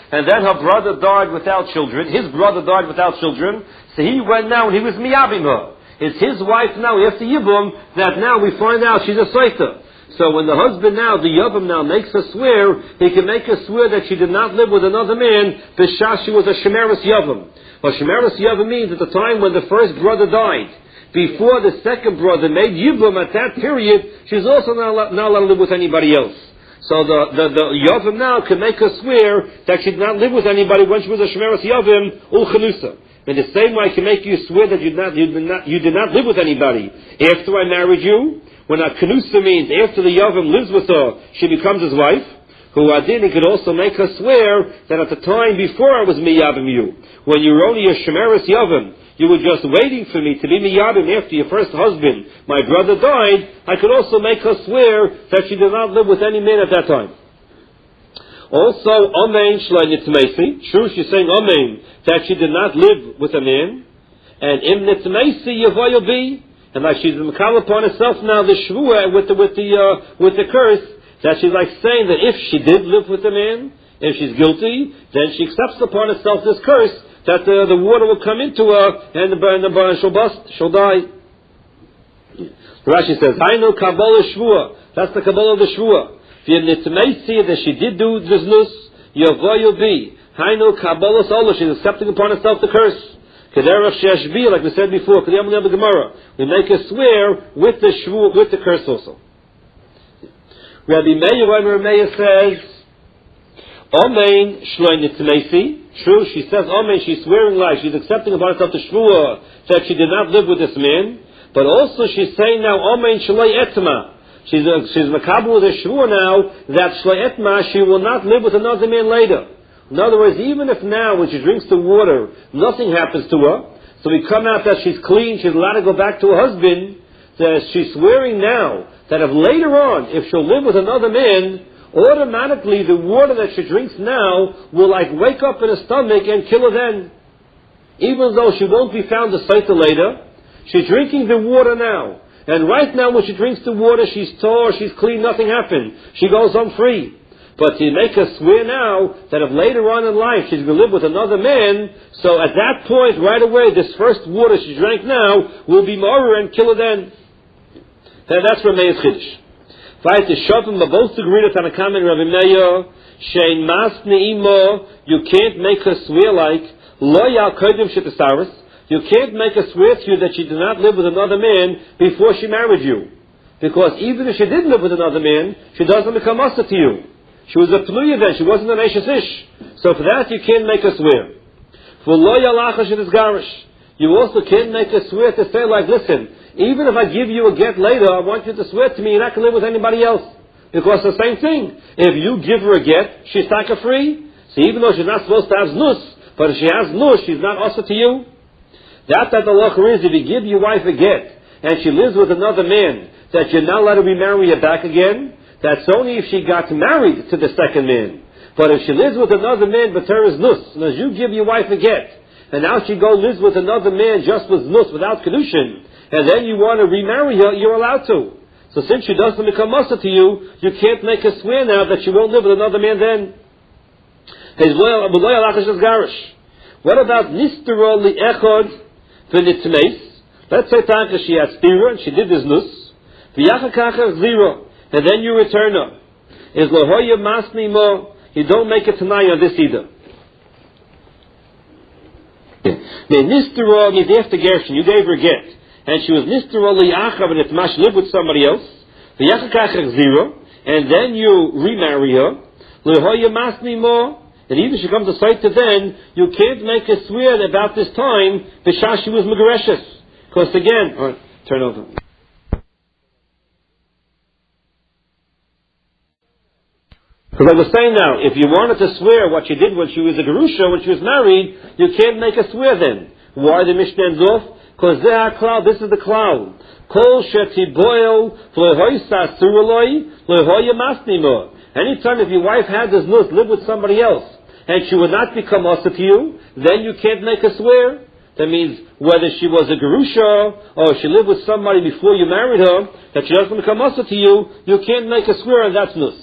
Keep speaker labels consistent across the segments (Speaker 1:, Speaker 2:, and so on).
Speaker 1: and then her brother died without children. His brother died without children, so he went now and he was miyabim her. It's his wife now after Yibum that now we find out she's a soita. So when the husband now, the Yavam now makes her swear, he can make her swear that she did not live with another man, b'shas she was a Shemeres Yavam. Well, Shemeres Yavam means at the time when the first brother died, before the second brother made Yibum, at that period, she's also not allowed to live with anybody else. So the Yavam now can make her swear that she did not live with anybody when she was a Shemeres Yavam, ul-Chanusa. In the same way, I can make you swear that you did not live with anybody after I married you. When a Kanusa means after the Yavam lives with her, she becomes his wife. Who Adin, he could also make her swear that at the time before I was miyabim you, when you were only a Shemeres Yavam, you were just waiting for me to be miyabim after your first husband, my brother died, I could also make her swear that she did not live with any man at that time. Also, Amen Shlai Nitmesi, true, she's saying Amen, that she did not live with a man, and Im Nitmesi Yavoyo Bi, and like she's makal upon herself now the shvua with the curse, that she's like saying that if she did live with a man, if she's guilty, then she accepts upon herself this curse that the water will come into her and she'll die. Rashi says, "I know Kabbalah shvua." That's the Kabbalah of the shvua. That she did do this nus, yavoyu bi. I know Kabbalah sola. She's accepting upon herself the curse. Like we said before, we make a swear with the shvu, with the curse also. Rabbi Meir says, Amen shloi nitmesi. True, she says Amen, she's swearing like she's accepting upon herself the shvua that she did not live with this man, but also she's saying now Amen shloi etma. She's makabel with a shvua now that shloi etma she will not live with another man later. In other words, even if now when she drinks the water, nothing happens to her, so we come out that she's clean, she's allowed to go back to her husband, that she's swearing now that if later on, if she'll live with another man, automatically the water that she drinks now will like wake up in her stomach and kill her then. Even though she won't be found a saita later, she's drinking the water now. And right now when she drinks the water, she's tore, she's clean, nothing happened. She goes home free. But to make her swear now that if later on in life she's going to live with another man, so at that point, right away, this first water she drank now will be morer and kill her then. And that's Rameir's Chiddush. Right, the Shavim are both agreed with Tanakam and Rabbi Meir, Shein Mas Ne'imo, you can't make her swear like, Lo Yal Kodim Shetasaris, you can't make her swear to you that she did not live with another man before she married you. Because even if she did live with another man, she doesn't become Asa to you. She was a Pluya then, she wasn't an Eishes Ish. So for that you can't make her swear. For Lo Yalacha Shetis Garish, you also can't make her swear to say like, listen, even if I give you a get later, I want you to swear to me you're not going to live with anybody else. Because the same thing. If you give her a get, she's taka free. So even though she's not supposed to have nus, but if she has nus, she's not also to you. That the law is, if you give your wife a get, and she lives with another man, that you're not allowed to remarry her back again, that's only if she got married to the second man. But if she lives with another man, but her is nus, and as you give your wife a get, and now she lives with another man just with nus, without kedushin, and then you want to remarry her, you're allowed to. So since she doesn't become muster to you, you can't make her swear now that she won't live with another man then. What about nistera li'echad v'nitmeis? Let's say Tanka she had stira and she did this nus, v'yachakacha zira, and then you return her. Is lahoya masni mo? You don't make it tonight on this either. The nistera means after gershon, you gave her a get, and she was nistera li'achav and itmash lived with somebody else, v'yachakacha zira, and then you remarry her. Lahoya masni mo. And even if she comes to sight to then, you can't make a swear about this time, b'shah she was megareshes. Because again, alright, turn over. Because I was saying now, if you wanted to swear what she did when she was a gerusha, when she was married, you can't make a swear then. Why the Mishnah ends off? Because this is the cloud. Kol shetiboil v'lehoisa suraloi lehoya masnimo. Anytime if your wife had this nus, live with somebody else, and she would not become asa to you, then you can't make a swear. That means whether she was a gerusha or she lived with somebody before you married her, that she doesn't become asa to you, you can't make a swear, and that's nus.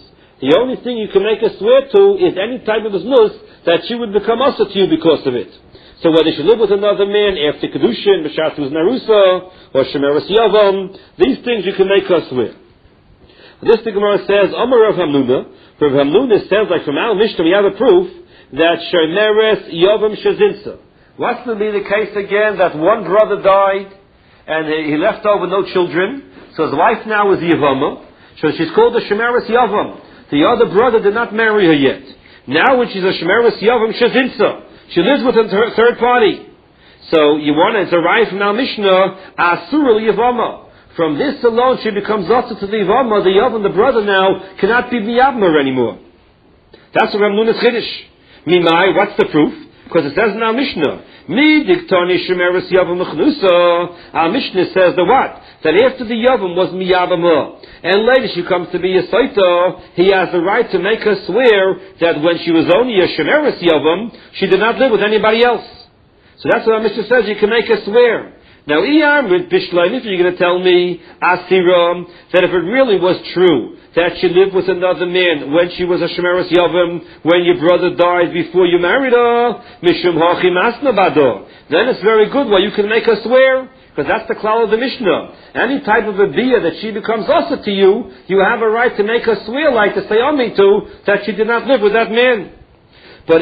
Speaker 1: The only thing you can make her swear to is any type of znus that she would become also to you because of it. So whether she lived with another man after Kedushin, B'Shatu Narusa, or Shemeres Yavam, these things you can make her swear. This the Gemara says, Amar Rav Hamnuna. Rav Hamnuna says, like from our Mishnah, we have a proof that Shemeres Yavam Shazinsa. What's to be the case again that one brother died and he left over no children, so his wife now is Yavama, so she's called a Shemeres Yavam. The other brother did not marry her yet. Now when she's a Shemeres Yavam Shazinsa, she lives with a third party. So you want to, it's a right from our Mishnah, Asur Yavama. From this alone, she becomes also to the Yavama. The Yavam, the brother now, cannot be Miyavma anymore. That's what Ramnuna's Chiddush. Mimai, what's the proof? Because it says in our Mishnah, Mi diktani shemeres Yavam mechnusa. Our Mishnah says the what? That after the Yavam was Miyavama, and later she comes to be a Saita, he has the right to make her swear that when she was only a shemeres Yavam, she did not live with anybody else. So that's what our Mishnah says, you can make her swear. Now, if you're going to tell me, Asiram, that if it really was true that she lived with another man when she was a Shemeres Yavam, when your brother died before you married her, Mishum Hachi Masna Bado, then it's very good. Well, you can make her swear, because that's the klal of the Mishnah. Any type of a bia that she becomes also to you, you have a right to make her swear, like to say me to, that she did not live with that man. But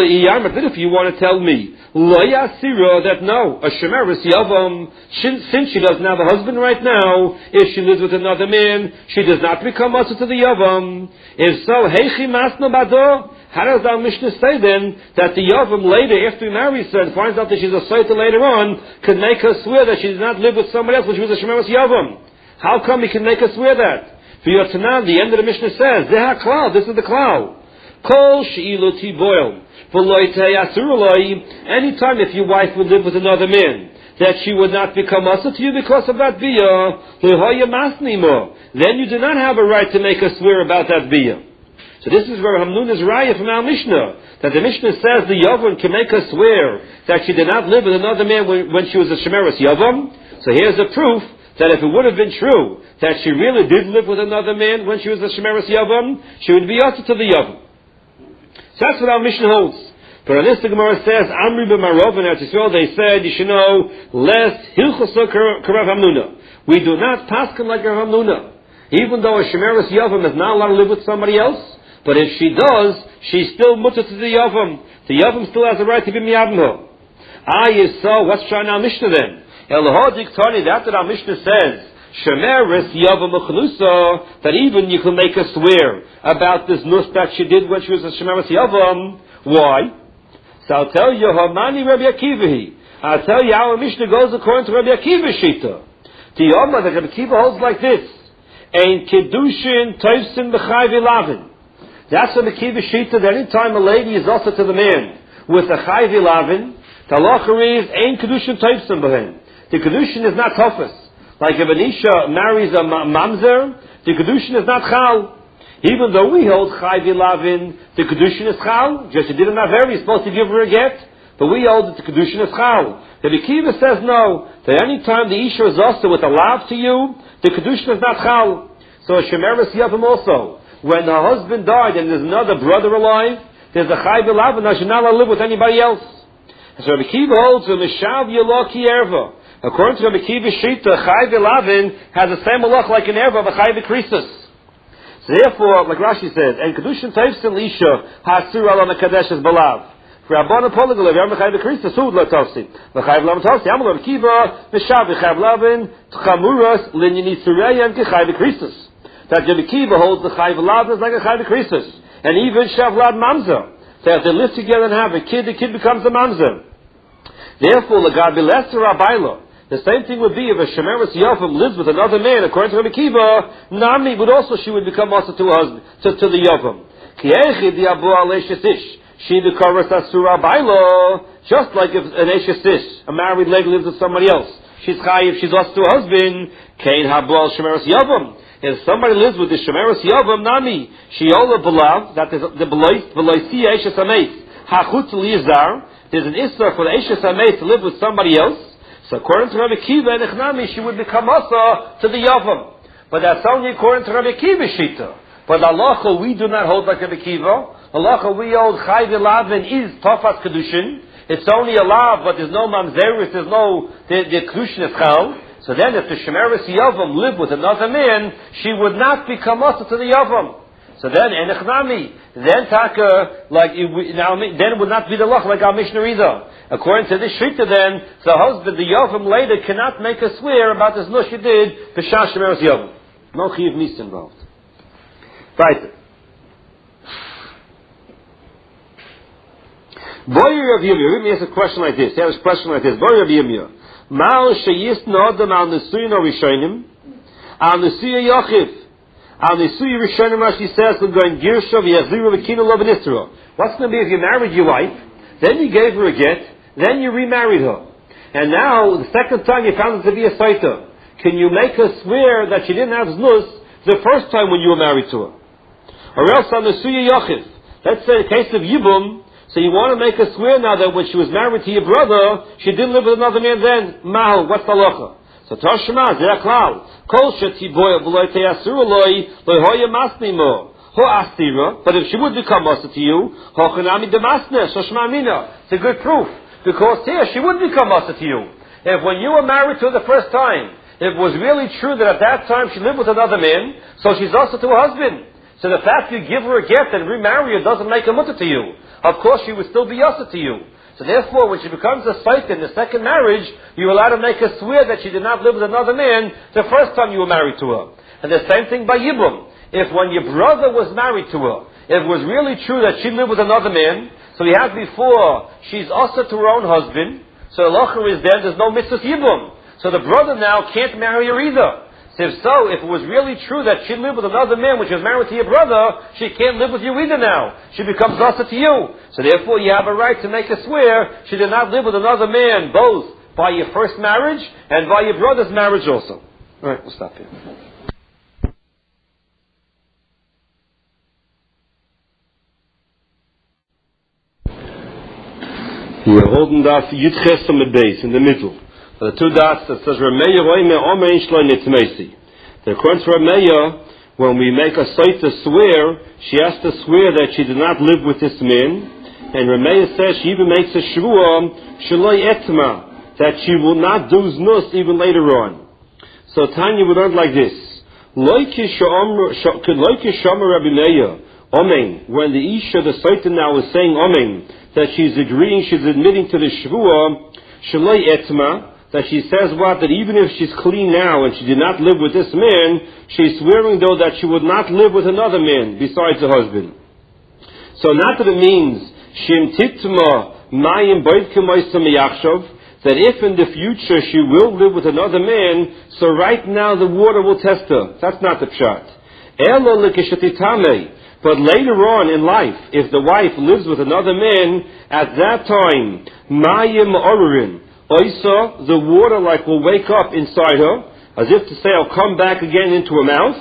Speaker 1: if you want to tell me, that no, a Shemeres Yavam, since she doesn't have a husband right now, if she lives with another man, she does not become also to the Yavam. If so, Heichi Masna Bado, how does our Mishnah say then that the Yavam later, after he marries her and finds out that she's a Saita later on, can make her swear that she did not live with somebody else when she was a Shemeres Yavam? How come he can make her swear that? For your Tanan, the end of the Mishnah says, Zeha Klal, this is the Klal. Kol she'iloti boil. Anytime if your wife would live with another man, that she would not become also to you because of that bia, then you do not have a right to make her swear about that bia. So this is where Hamnuna's raya from our Mishnah, that the Mishnah says the Yavam can make her swear that she did not live with another man when she was a Shemeres Yavam. So here's a proof that if it would have been true that she really did live with another man when she was a Shemeres Yavam, she would be also to the Yavam. So that's what our Mishnah holds. But on this the Gemara says, Amri b'marov and Eretz they said, you should know, lest hilchosa k'Rav Hamnuna. We do not paskin like Rav Hamnuna. Even though a Shemeres Yavam is not allowed to live with somebody else, but if she does, she's still mutter to the Yavam. The Yavam still has the right to be miyavno. So what's trying our Mishnah then? Elohodik Tani, that's what our Mishnah says. Shemeres Yavam Mechnusa, that even you can make her swear about this nus that she did when she was a Shemeres Yavam. Why? So I'll tell you, Hamani Rabbi Akiva. I'll tell you how our Mishnah goes according to Rabbi Akiva's Shita. The Yoma that Rabbi Akiva holds like this: Ein Kedushin Toivsin B'Chai V'Lavin. That's Rabbi Akiva's Shita. That any time a lady is also to the man with a Chai V'Lavin, the halacha is Ein Kedushin Toivsin B'Hem. The Kedushin is not toughest. Like if an Isha marries a mamzer, the Kedushin is not chal. Even though we hold Chai V'Lavin, the Kedushin is chal. Just you didn't have her, you're supposed to give her a get. But we hold that the Kedushin is chal. The Akiva says no, that any time the Isha is also with a lav to you, the Kedushin is not chal. So a Shemeres Yavam also, when her husband died and there's another brother alive, there's a Chai V'Lavin, I should not live with anybody else. So Rabbi Akiva holds a Mishav Yelo Ki Erva. According to Rabbi Akiva's Shita, Chai V'Lavin has the same halach like an erva of a Chai V'Krisus. So therefore, like Rashi says, and Kedushin Teivsin Lisha Hasur Ala Mekadeshes Balav. For Rabban Poligol, if you're Chai V'Krisus, who would let Tosi? The Chai V'Lavin Tosi, Amal Rabbi Akiva, Mishav Chai V'Lavin, Tchamuras, Linyani Sureya, and Chai V'Krisus. That Rabbi Akiva holds the Chai V'Lavin is like a Chai V'Krisus. And even Shavlad Mamzer. So if they live together and have a kid, the kid becomes a Mamzer. Therefore, Lagabi Lester Rabbaila. The same thing would be if a Shemeres Yavam lives with another man, according to Rabbi Akiva, Nami would also, she would become also to her husband, to the Yavam. She the Karas Asura Bailo, just like if an Eshesish, a married lady lives with somebody else. She's Chayiv, she's also to her husband, Kain Habal Shemeres Yavam. If somebody lives with the Shemeres Yavam, Nami, she Ola Balav, that is the Beloisi Eshes Ames, Hachut Lizar, there's an Issa for the Eshes Ames to live with somebody else. So according to Rabbi Akiva and Echnami, she would become also to the Yavam. But that's only according to Rabbi Akiva's Shita. But halacha we do not hold like Rabbi Kiva. Halacha we hold Chai V'Lavin is Tofas Kedushin. It's only a lav, but there's no mamzeris, there's no the Kedushin is Chal. So then if the Shemeris Yavam lived with another man, she would not become also to the Yavam. So then, Enechnami, then Taka, then it would not be the Lach like our Mishnah either. According to this Shita then, the husband, the Yavam later cannot make a swear about this Nush she did, Peshash Shemeris Yavam. No Chiv Nis involved. Right. Boyer Rav Yirmiyah, let me ask a question like this. Boyer Rav Yirmiyah. Ma'al sheyis nodam al nesuyin or rishonim, al nesuyin yochiv, al nesuyin rishonim, Rashi says, l'goyin girsha v'yazliru v'kinu lo v'nisra. What's going to be if you married your wife, then you gave her a get, then you remarried her, and now the second time you found her to be a saita? Can you make her swear that she didn't have znus the first time when you were married to her? Or else al nesuyin yochiv. Let's say in the case of Yibum, so you want to make her swear now that when she was married to your brother, she didn't live with another man then. Mahal, what's the halacha? So Tashma, Zeraklal, Kol Shetiboya V'loy Teyasuruloi, Loy Hoya Masnimo, Ho Astira, but if she would become Masa to you, Hochanami Demasne, Shoshma Mina. It's a good proof. Because here, she would become Masa to you. If when you were married to her the first time, it was really true that at that time she lived with another man, so she's also to her husband. So the fact you give her a gift and remarry her doesn't make her mutter to you. Of course, she would still be yasa to you. So therefore, when she becomes a saita in the second marriage, you're allowed to make her swear that she did not live with another man the first time you were married to her. And the same thing by Yibum. If when your brother was married to her, if it was really true that she lived with another man, so we had before, she's also to her own husband, so the locher is there's no mitzvah Yibum. So the brother now can't marry her either. So if it was really true that she lived with another man when she was married to your brother, she can't live with you either now. She becomes zasa to you. So therefore you have a right to make her swear she did not live with another man, both by your first marriage and by your brother's marriage also. Alright, we'll stop here. We're holding that Yudches on the base, in the middle. The two dots that says Rameya Roime Omein Shlo Nitmesi. According to Rameya, when we make a saita swear, she has to swear that she did not live with this man. And Rameya says she even makes a shvuah Shaloi Etma, that she will not do znus even later on. So Tanya would learn like this: Loiki Shomer Rabbi Meir Omein. When the Isha, the saita now, is saying Omein, that she's agreeing, she's admitting to the shvuah Shaloi Etma, that she says what? That even if she's clean now and she did not live with this man, she's swearing though that she would not live with another man besides her husband. So not that it means Shim Titma Mayim Boitkim Yachshov, that if in the future she will live with another man, so right now the water will test her. That's not the pshat. Elo Likishatitame. But later on in life, if the wife lives with another man, at that time, Mayim Orurin, Oisa, the water will wake up inside her, as if to say, I'll come back again into her mouth,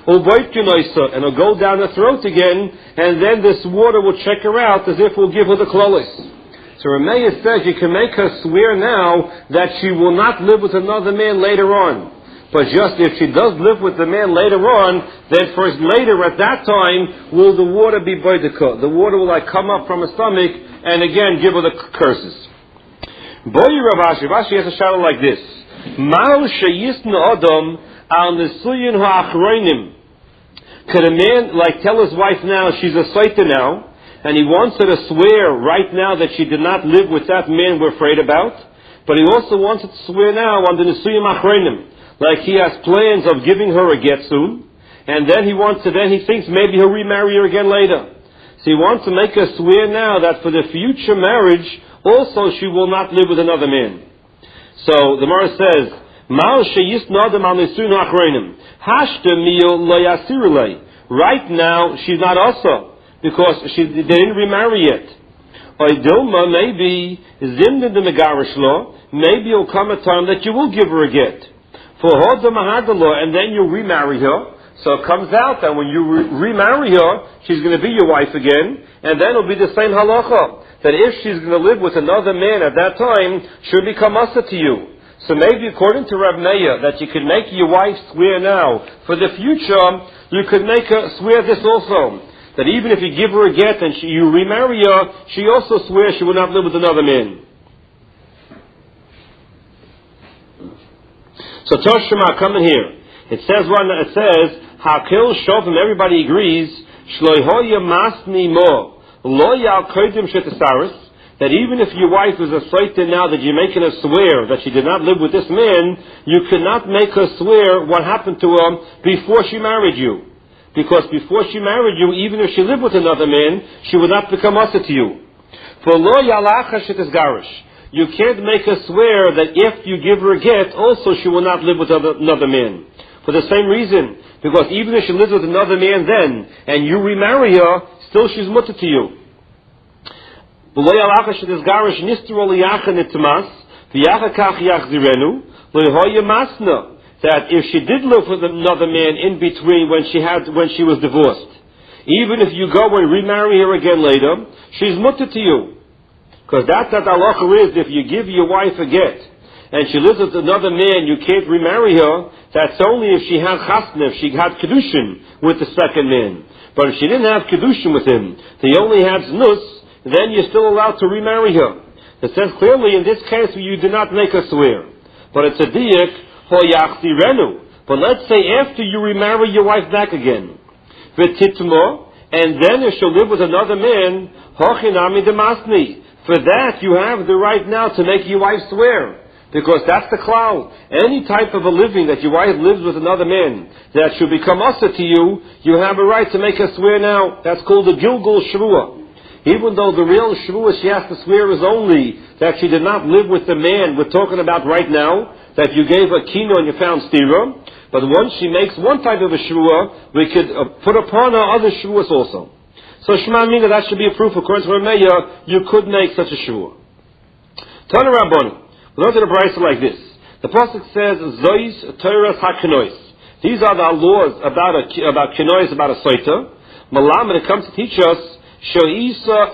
Speaker 1: and it'll go down her throat again, and then this water will check her out as if it will give her the klolis. So Rameya says you can make her swear now that she will not live with another man later on. But just if she does live with the man later on, then first later at that time will the water be boidika. The water will come up from her stomach and again give her the curses. Boy Rav Ashi has a shadow like this. Mal sheyisna adam al nesuyin ha'achroinim. Could a man tell his wife now she's a saita now, and he wants her to swear right now that she did not live with that man we're afraid about, but he also wants her to swear now on the nesuyim achroinim, like he has plans of giving her a get soon, and then he thinks maybe he'll remarry her again later. So he wants to make her swear now that for the future marriage also she will not live with another man. So the Gemara says, Mal sheyisnadam al nesuyin achroinim hashta miyol lo yasirulei. Right now she's not also, because they didn't remarry yet. Oidilma, maybe zimdin de megarishlo, maybe it'll come a time that you will give her a get. For hoda mahadalo, and then you'll remarry her. So it comes out that when you remarry her, she's going to be your wife again, and then it'll be the same halacha, that if she's going to live with another man at that time, she'll become asa to you. So maybe according to Rav Meir, that you could make your wife swear now. For the future, you could make her swear this also. That even if you give her a get and you remarry her, she also swears she will not live with another man. So Toshima coming here. It says, Hakil Shofim, everybody agrees, Shloihoya Masni Mo, Loyal Kodim Shetasaris, that even if your wife is a Saita now that you're making her swear that she did not live with this man, you cannot make her swear what happened to her before she married you. Because before she married you, even if she lived with another man, she would not become Asa to you. For Loyal Shetasgarish, you can't make her swear that if you give her a get, also she will not live with another man. For the same reason, because even if she lives with another man then, and you remarry her, still she's mutter to you. That if she did live with another man in between when she was divorced, even if you go and remarry her again later, she's mutter to you. Because that's what halacha is. If you give your wife a get, and she lives with another man, you can't remarry her. That's only if she had chasna, if she had kedushin with the second man. But if she didn't have kedushin with him, they only had znus, then you're still allowed to remarry her. It says clearly in this case you did not make her swear. But it's a diak hoyachti renu. But let's say after you remarry your wife back again, v'titmo, and then if she'll live with another man, hochinami demasni. For that, you have the right now to make your wife swear. Because that's the cloud. Any type of a living that your wife lives with another man, that should become asa to you, you have a right to make her swear now. That's called the Gilgul Shvuah. Even though the real Shvuah she has to swear is only that she did not live with the man we're talking about right now, that you gave her kino and you found stira. But once she makes one type of a Shvuah, we could put upon her other Shvuahs also. So Shema Mina, that should be a proof. According to Rameya, you could make such a shua. Tana Rabboni. We go to the Brisa like this. The pasuk says, Zois Torahs HaKenois. These are the laws about Kenois, about a Saita. Malam, and it comes to teach us, Shoisha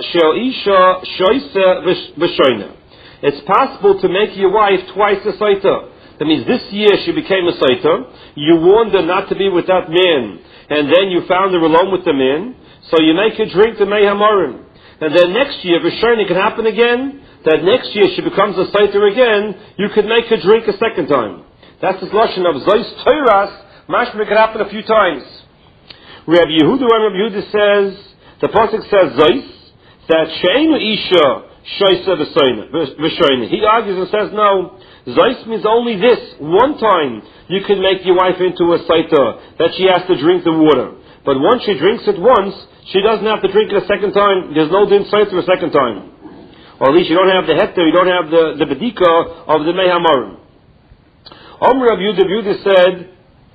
Speaker 1: V'shoina. It's possible to make your wife twice a Saita. That means this year she became a Saita. You warned her not to be with that man. And then you found her alone with the man. So you make her drink the Mei Hamorim. And then next year, V'shayna can happen again, that next year she becomes a Saiter again, you could make her drink a second time. That's the lashon of Zois Toiras, mashma can happen a few times. Rabbi Yehuda says, the pasuk says Zois, that She'enu Isha Shoisa V'shayna. He argues and says, no, Zois means only this, one time you can make your wife into a Saiter, that she has to drink the water. But once she drinks it once, she doesn't have to drink it a second time. There's no din saita a second time. Or at least you don't have the heter, you don't have the bedika of the Mei Hamorim. Rav Yehuda said,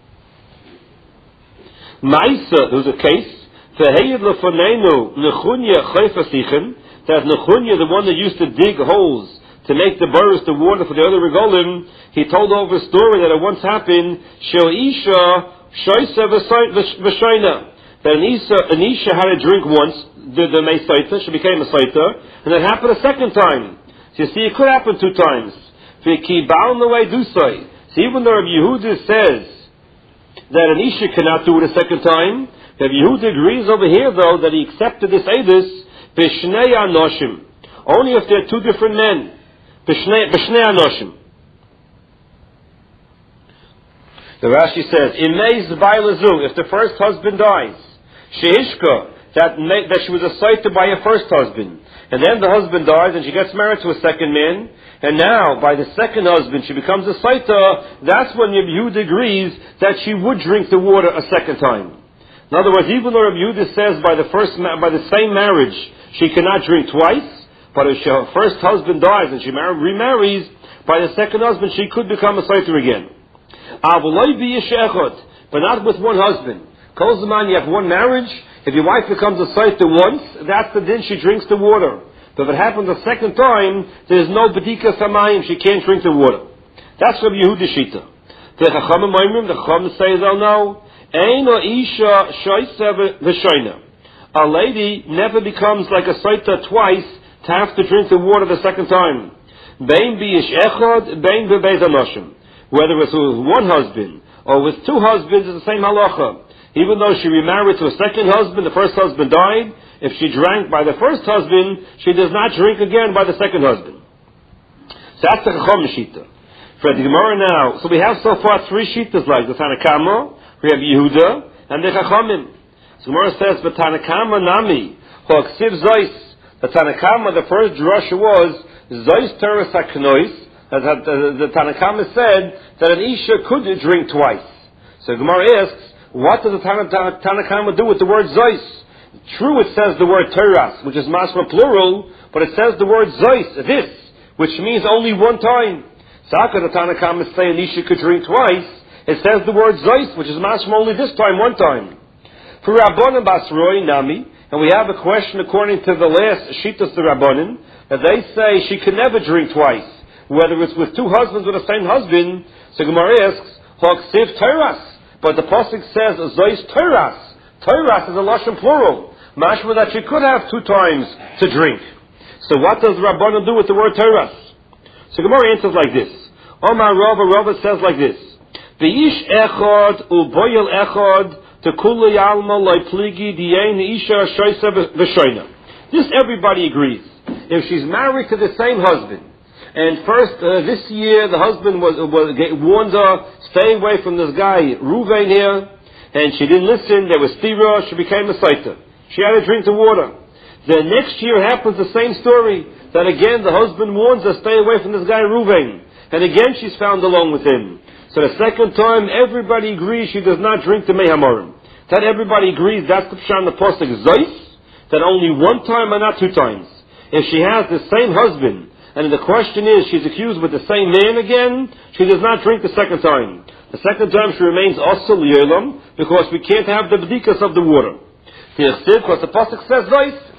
Speaker 1: Maisa, there was a case, V'heyed lefonenu nechunya chayfasichen, that Nechunya, the one that used to dig holes to make the burrows, the water for the other regolim, he told over a story that it once happened, She'isha Shoisa V'shayna, that an Isha had a drink once, the Mei Saita, she became a Saita, and it happened a second time. So you see, it could happen two times. V'ki ba'al nawei dusay. So even though Rabbi Yehuda says that an Isha cannot do it a second time, Rabbi Yehuda agrees over here though that he accepted this Eidus, B'shnei Anoshim. Only if they're two different men. B'shnei Anoshim. The Rashi says, if the first husband dies, Shehishka, that she was a Saita by her first husband, and then the husband dies and she gets married to a second man, and now by the second husband she becomes a Saita, that's when Rabbi Yehuda agrees that she would drink the water a second time. In other words, even though Rabbi Yehuda says by the same marriage she cannot drink twice, but if her first husband dies and she remarries, by the second husband she could become a Saita again. But not with one husband. Kol zaman, you have one marriage. If your wife becomes a Saita once, that's the din she drinks the water. But if it happens a second time, there's no bedika samayim, she can't drink the water. That's Rabbi Yehuda Shita. The Chacham says, oh no, Eino Isha Shoisa V'shayna. A lady never becomes like a Saita twice to have to drink the water the second time. Bein bi'ish echad, bein bebeis anoshim. Whether it's with one husband or with two husbands, it's the same halacha. Even though she remarried to a second husband, the first husband died, if she drank by the first husband, she does not drink again by the second husband. So that's the Chacham Shita. For the Gemara now, so we have so far three Shitas like the Tanakama, we have Yehuda, and the Chachamim. So Gemara says, but Tanakama Nami, Hoaksiv Zois. The Tanakama, the first drasha was, Zois Teres HaKnois, the Tanakama said that an Isha could drink twice. So Gemara asks, what does the Tanakama do with the word Zois? True, it says the word Teras, which is masma plural, but it says the word Zois, this, which means only one time. So how could the Tanakama say an Isha could drink twice? It says the word Zois, which is masma only this time, one time. For Rabbanan Basroi Nami, and we have a question according to the last Shitas the Rabbanan, that they say she can never drink twice, whether it's with two husbands or the same husband. So Gemara asks, Hoksiv Teras, but the pasuk says Zois Teras. Teras is a lashon plural, mashma that she could have two times to drink. So what does Rabbanan do with the word Teras? So Gemara answers like this. Omar Rava says like this: V'ish echad uboyel echad tekula yalma loipligi diyein isha shoysa v'shoyna. This everybody agrees. If she's married to the same husband, and first this year the husband warned her, stay away from this guy Ruvain here, and she didn't listen. There was stira. She became a saita. She had to drink the water. The next year happens the same story. That again the husband warns her, stay away from this guy Ruvain. And again she's found alone with him. So the second time everybody agrees she does not drink the mei hamorim. That everybody agrees that's the pshat in the pasuk Zois, that only one time and not two times. If she has the same husband, and the question is she's accused with the same man again, she does not drink the second time. The second time she remains asur li'olam, because we can't have the bedikas of the water. Because the pasuk says Zois.